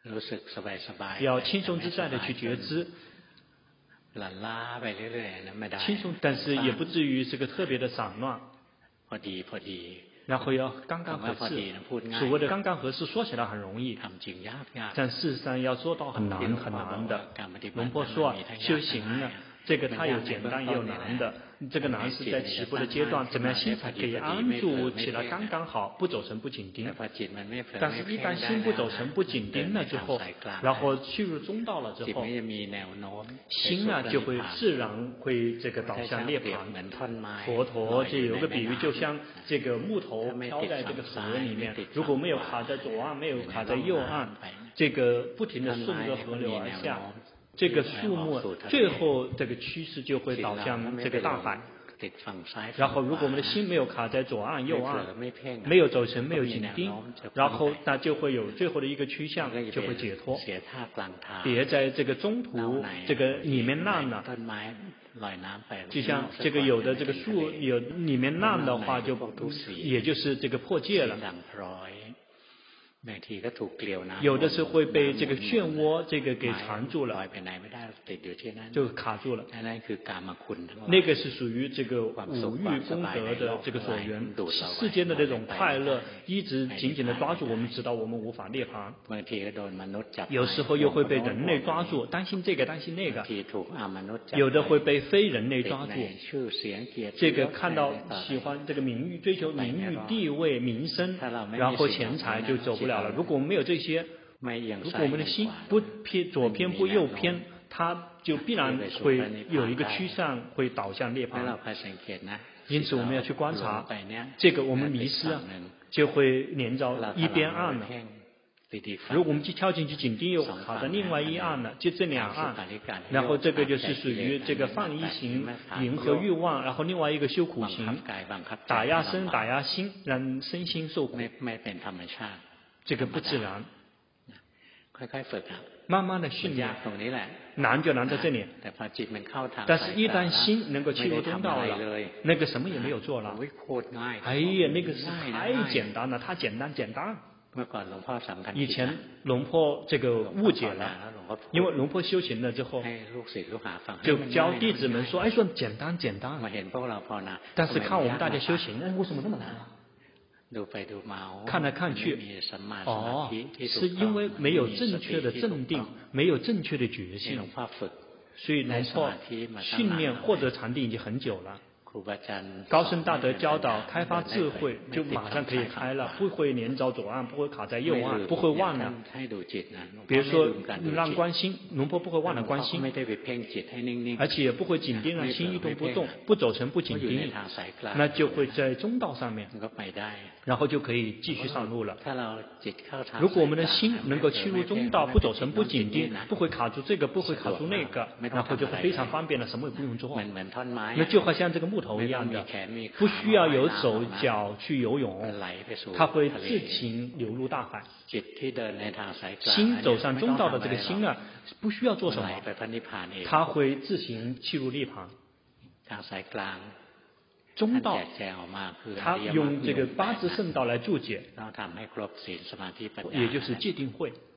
要轻松自在的去觉知，轻松，但是也不至于这个特别的散乱。然后要刚刚合适，所谓的刚刚合适说起来很容易，但事实上要做到很难很难的。龙婆说修行呢，这个它有简单也有难的，这个难是在起步的阶段，怎么样心才可以安住起来刚刚好，不走神不紧盯。但是一旦心不走神不紧盯了之后，然后去入中道了之后，心呢就会自然会这个导向涅槃。佛陀就有个比喻，就像这个木头飘在这个河里面，如果没有卡在左岸，没有卡在右岸，这个不停的顺着河流而下，这个树木最后这个趋势就会导向这个大海。然后如果我们的心没有卡在左岸右岸，没有走神没有紧盯，然后那就会有最后的一个趋向，就会解脱。别在这个中途这个里面烂了，就像这个有的这个树有里面烂的话，就也就是这个破戒了。有的是会被这个漩涡这个给缠住了，就卡住了。那个是属于这个五欲功德的这个所缘，世间的这种快乐一直紧紧的抓住我们，直到我们无法涅槃。有时候又会被人类抓住，担心这个担心那个，有的会被非人类抓住。这个看到喜欢这个名誉，追求名誉地位名声，然后钱财就走不了。如果我们没有这些，如果我们的心不偏左偏不右偏，它就必然会有一个趋向，会导向涅槃。因此我们要去观察这个，我们迷失啊，就会连着一边岸了。如果我们去跳进去紧盯又卡在另外一岸了，就这两岸，然后这个就是属于这个放逸行，迎合欲望，然后另外一个修苦行，打压身打压心，让身心受苦，这个不自然。慢慢的训练，难就难在这里。但是一旦心能够进入中道了，那个什么也没有做了，哎呀，那个是太简单了，太简单。以前龙婆这个误解了，因为龙婆修行了之后，就教弟子们说，哎，说简单。但是看我们大家修行，为什么那么难啊？看来看去，是因为没有正确的镇定，没有正确的觉性，所以龙婆训练获得禅定已经很久了。高僧大德教导开发智慧，就马上可以开了，不会连着左岸，不会卡在右岸，不会忘了。比如说让观心，龙婆不会忘了观心，而且也不会紧盯让心一动不动，不走神不紧盯，那就会在中道上面，然后就可以继续上路了。如果我们的心能够切入中道，不走神不紧盯，不会卡住这个，不会卡住那个，然后就会非常方便了，什么也不用做。那就好像这个木头一样的，不需要有手脚去游泳，它会自行流入大海。心走上中道的这个心啊，不需要做什么，它会自行契入涅槃。中道，他用这个八支圣道来注解，也就是戒定慧。